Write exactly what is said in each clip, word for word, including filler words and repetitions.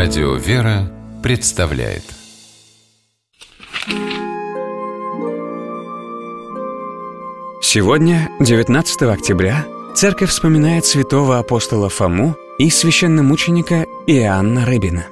Радио «Вера» представляет. Сегодня, девятнадцатого октября, Церковь вспоминает святого апостола Фому и священномученика Иоанна Рыбина.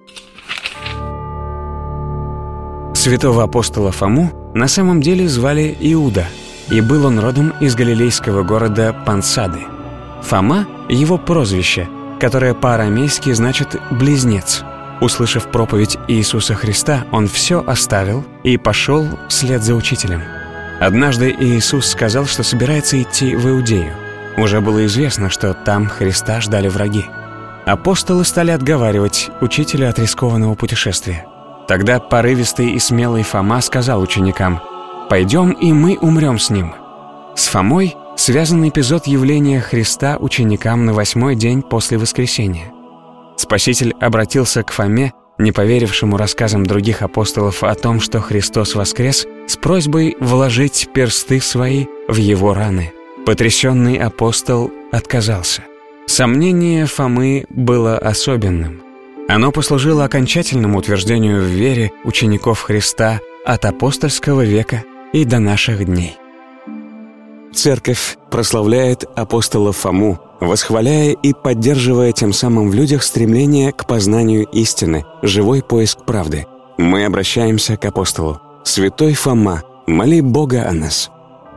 Святого апостола Фому на самом деле звали Иуда, и был он родом из галилейского города Пансады. Фома — его прозвище, которое по-арамейски значит «близнец». Услышав проповедь Иисуса Христа, он все оставил и пошел вслед за учителем. Однажды Иисус сказал, что собирается идти в Иудею. Уже было известно, что там Христа ждали враги. Апостолы стали отговаривать учителя от рискованного путешествия. Тогда порывистый и смелый Фома сказал ученикам: «Пойдем, и мы умрем с ним». С Фомой связан эпизод явления Христа ученикам на восьмой день после воскресения. Спаситель обратился к Фоме, не поверившему рассказам других апостолов о том, что Христос воскрес, с просьбой вложить персты свои в его раны. Потрясенный апостол отказался. Сомнение Фомы было особенным. Оно послужило окончательному утверждению в вере учеников Христа от апостольского века и до наших дней. Церковь прославляет апостола Фому, восхваляя и поддерживая тем самым в людях стремление к познанию истины, живой поиск правды. Мы обращаемся к апостолу: «Святой Фома, моли Бога о нас».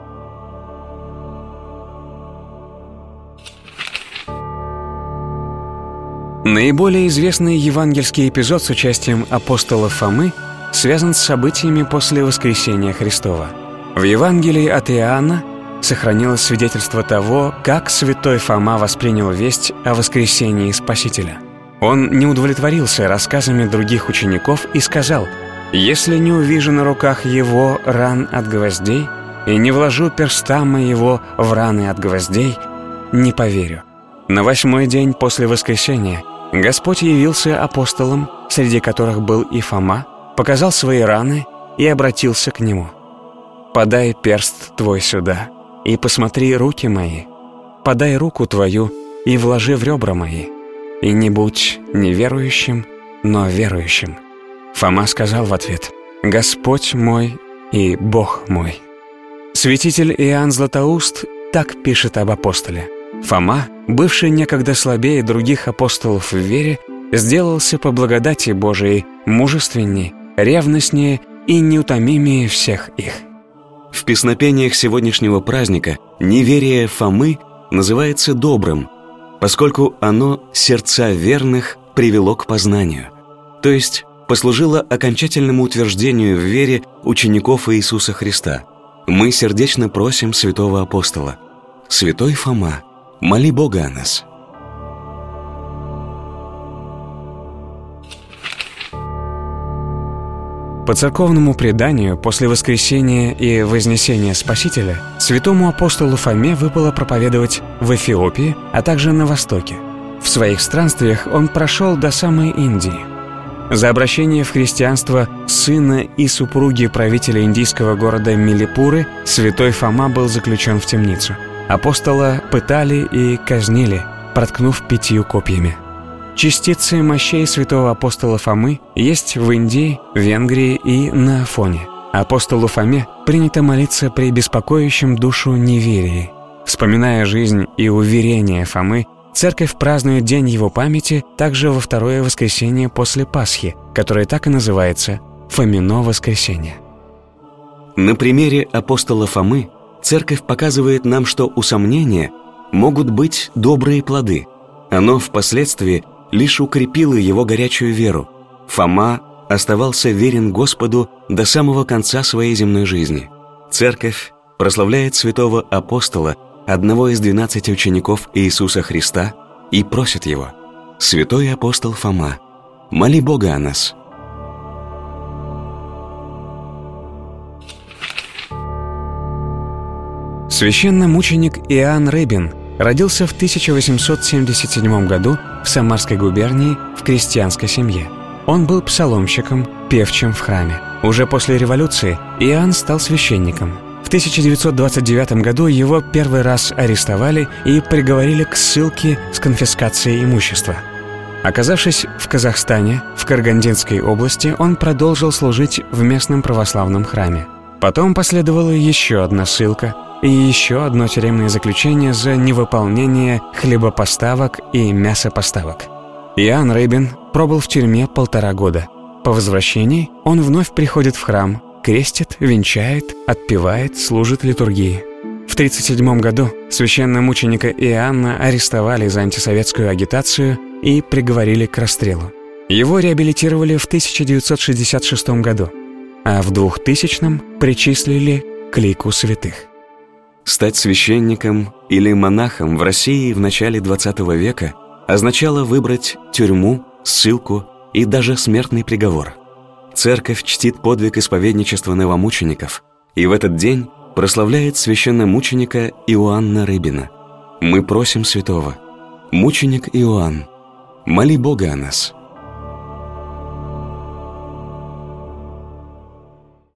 Наиболее известный евангельский эпизод с участием апостола Фомы связан с событиями после воскресения Христова. В Евангелии от Иоанна сохранилось свидетельство того, как святой Фома воспринял весть о воскресении Спасителя. Он не удовлетворился рассказами других учеников и сказал: «Если не увижу на руках его ран от гвоздей и не вложу перста моего в раны от гвоздей, не поверю». На восьмой день после воскресения Господь явился апостолам, среди которых был и Фома, показал свои раны и обратился к нему: «Подай перст твой сюда и посмотри руки мои. Подай руку твою и вложи в ребра мои. И не будь неверующим, но верующим». Фома сказал в ответ: «Господь мой и Бог мой». Святитель Иоанн Златоуст так пишет об апостоле: «Фома, бывший некогда слабее других апостолов в вере, сделался по благодати Божией мужественней, ревностнее и неутомимее всех их». В песнопениях сегодняшнего праздника неверие Фомы называется добрым, поскольку оно сердца верных привело к познанию, то есть послужило окончательному утверждению в вере учеников Иисуса Христа. Мы сердечно просим святого апостола: «Святой Фома, моли Бога о нас». По церковному преданию, после воскресения и вознесения Спасителя святому апостолу Фоме выпало проповедовать в Эфиопии, а также на Востоке. В своих странствиях он прошел до самой Индии. За обращение в христианство сына и супруги правителя индийского города Милипуры святой Фома был заключен в темницу. Апостола пытали и казнили, проткнув пятью копьями. Частицы мощей святого апостола Фомы есть в Индии, Венгрии и на Афоне. Апостолу Фоме принято молиться при беспокоящем душу неверии. Вспоминая жизнь и уверения Фомы, Церковь празднует день его памяти также во второе воскресенье после Пасхи, которое так и называется Фомино воскресенье. На примере апостола Фомы Церковь показывает нам, что у сомнения могут быть добрые плоды. Оно впоследствии лишь укрепило его горячую веру. Фома оставался верен Господу до самого конца своей земной жизни. Церковь прославляет святого апостола, одного из двенадцати учеников Иисуса Христа, и просит его: «Святой апостол Фома, моли Бога о нас». Священномученик Иоанн Рыбин родился в тысяча восемьсот семьдесят седьмом году в Самарской губернии в крестьянской семье. Он был псаломщиком, певчим в храме. Уже после революции Иоанн стал священником. В тысяча девятьсот двадцать девятом году его первый раз арестовали и приговорили к ссылке с конфискацией имущества. Оказавшись в Казахстане, в Карагандинской области, он продолжил служить в местном православном храме. Потом последовала еще одна ссылка и еще одно тюремное заключение за невыполнение хлебопоставок и мясопоставок. Иоанн Рыбин пробыл в тюрьме полтора года. По возвращении он вновь приходит в храм, крестит, венчает, отпевает, служит литургии. В тридцать седьмом году священномученика Иоанна арестовали за антисоветскую агитацию и приговорили к расстрелу. Его реабилитировали в тысяча девятьсот шестьдесят шестом году, а в двухтысячном причислили к лику святых. Стать священником или монахом в России в начале двадцатого века означало выбрать тюрьму, ссылку и даже смертный приговор. Церковь чтит подвиг исповедничества новомучеников и в этот день прославляет священномученика Иоанна Рыбина. Мы просим святого: мученик Иоанн, моли Бога о нас.